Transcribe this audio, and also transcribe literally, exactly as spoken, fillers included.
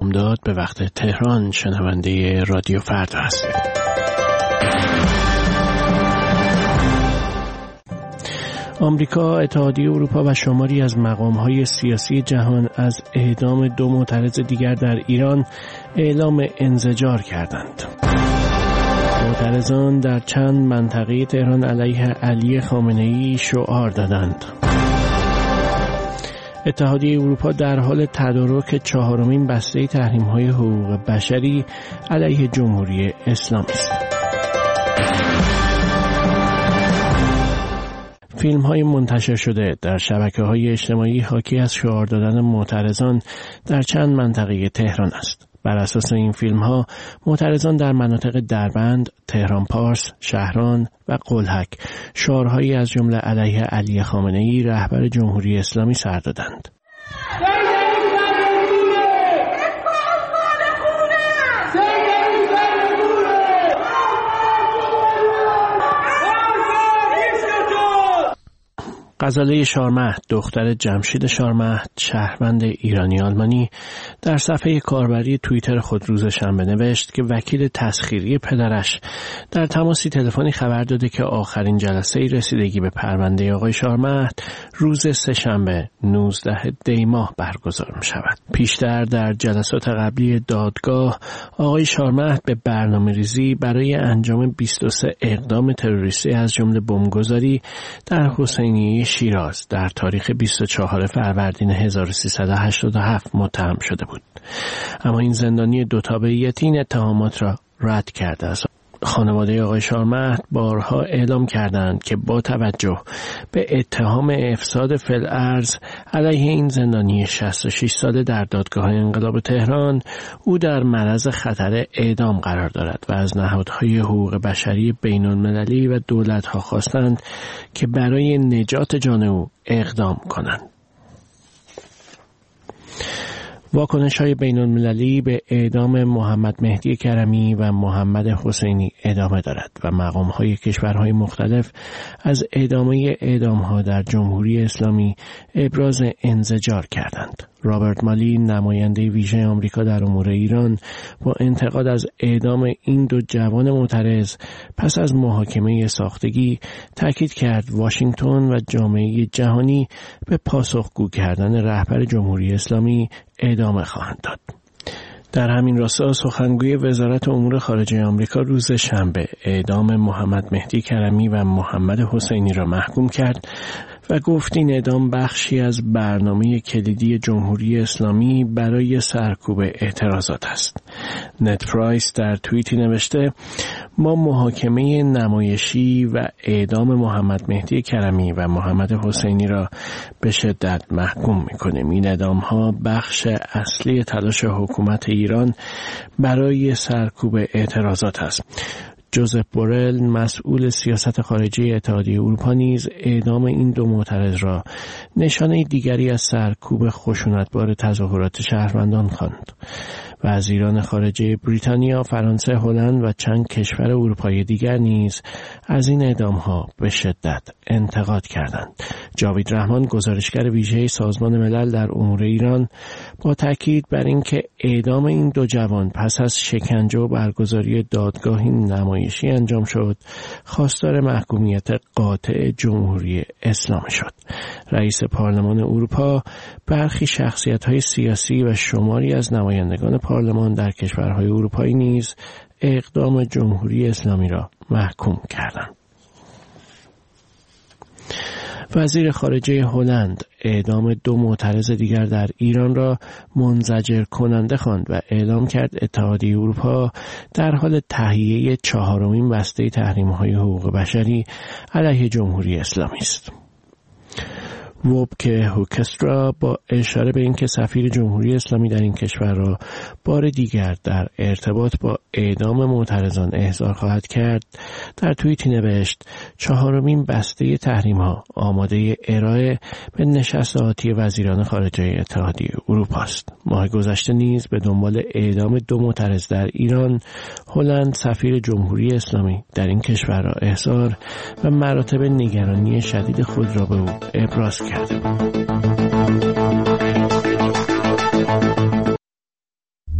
بامداد به وقت تهران شنونده رادیو فردا هستید. آمریکا، اتحادیه اروپا و شماری از مقام‌های سیاسی جهان از اعدام دو معترض دیگر در ایران اعلام انزجار کردند. معترضان در چند منطقه تهران علیه علی خامنه‌ای شعار دادند. اتحادیه اروپا در حال تدارک چهارمین بسته تحریم‌های حقوق بشری علیه جمهوری اسلامی است. فیلم های منتشر شده در شبکه های اجتماعی حاکی از شعار دادن معترضان در چند منطقه تهران است. بر اساس این فیلم ها معترضان در مناطق دربند، تهران پارس، شهران و قلهک شعارهایی از جمله علیه علی خامنه‌ای رهبر جمهوری اسلامی سر دادند. غزاله شارمهد، دختر جمشید شارمهد، شهروند ایرانی آلمانی، در صفحه کاربری توییتر خود روز شنبه نوشت که وکیل تسخیری پدرش در تماسی تلفنی خبر داده که آخرین جلسه رسیدگی به پرونده آقای شارمهد روز سه‌شنبه نوزدهم دی ماه برگزار می شود. پیشتر در جلسات قبلی دادگاه آقای شارمهد به برنامه‌ریزی برای انجام بیست و سه اقدام تروریستی از جمله بمبگذاری در حسینیه شیراز در تاریخ بیست و چهارم فروردین هزار و سیصد و هشتاد و هفت متهم شده بود. اما این زندانی دو تابعیتی این اتهامات را رد کرده است. خانواده آقای شارمهد بارها اعلام کردند که با توجه به اتهام افساد فی‌الارض علیه این زندانی شصت و شش ساله در دادگاه انقلاب تهران او در معرض خطر اعدام قرار دارد و از نهادهای حقوق بشری بین‌المللی و دولت‌ها خواستند که برای نجات جان او اقدام کنند. واکنش‌های بین‌المللی به اعدام محمد مهدی کرمی و محمد حسینی ادامه دارد و مقام‌های کشورهای مختلف از ادامه اعدام‌ها در جمهوری اسلامی ابراز انزجار کردند. رابرت مالی، نماینده ویژه آمریکا در امور ایران، با انتقاد از اعدام این دو جوان معترض پس از محاکمه ساختگی تاکید کرد واشنگتن و جامعه جهانی به پاسخگو کردن رهبر جمهوری اسلامی ادامه خواهند داد. در همین راستا سخنگوی وزارت امور خارجه آمریکا روز شنبه اعدام محمد مهدی کرمی و محمد حسینی را محکوم کرد و گفت این اعدام بخشی از برنامه کلیدی جمهوری اسلامی برای سرکوب اعتراضات است. نت پرایس در توییتی نوشته: ما محاکمه نمایشی و اعدام محمد مهدی کرمی و محمد حسینی را به شدت محکوم می‌کنیم. این اعدام‌ها بخش اصلی تلاش حکومت ایران برای سرکوب اعتراضات است. جوزف بورل، مسئول سیاست خارجی اتحادیه اروپا، نیز اعدام این دو معترض را نشانه دیگری از سرکوب خشونتبار تظاهرات شهروندان خواند. وزیران خارجه بریتانیا، فرانسه، هلند و چند کشور اروپایی دیگر نیز از این اعدام‌ها به شدت انتقاد کردند. جاوید رحمان، گزارشگر ویژه سازمان ملل در امور ایران، با تاکید بر اینکه اعدام این دو جوان پس از شکنجه و برگزاری دادگاهی نمایشی انجام شد، خواستار محکومیت قاطع جمهوری اسلامی شد. رئیس پارلمان اروپا برخی شخصیت‌های سیاسی و شماری از نمایندگان پارلمان در کشورهای اروپایی نیز اقدام جمهوری اسلامی را محکوم کردند. وزیر خارجه هلند اعدام دو معترض دیگر در ایران را منزجر کننده خواند و اعلام کرد اتحادیه اروپا در حال تهیه چهارمین بسته تحریم‌های حقوق بشری علیه جمهوری اسلامی است. ووبکه هوکسترا با اشاره به اینکه سفیر جمهوری اسلامی در این کشور را بار دیگر در ارتباط با اعدام معترضان احضار خواهد کرد، در توییتی نوشت: چهارمین بسته تحریم‌ها آماده ارائه به نشست آتی وزیران خارجه اتحادیه اروپا است. ماه گذشته نیز به دنبال اعدام دو معترض در ایران، هلند سفیر جمهوری اسلامی در این کشور را احضار و مراتب نگرانی شدید خود را به او ابراز کرد.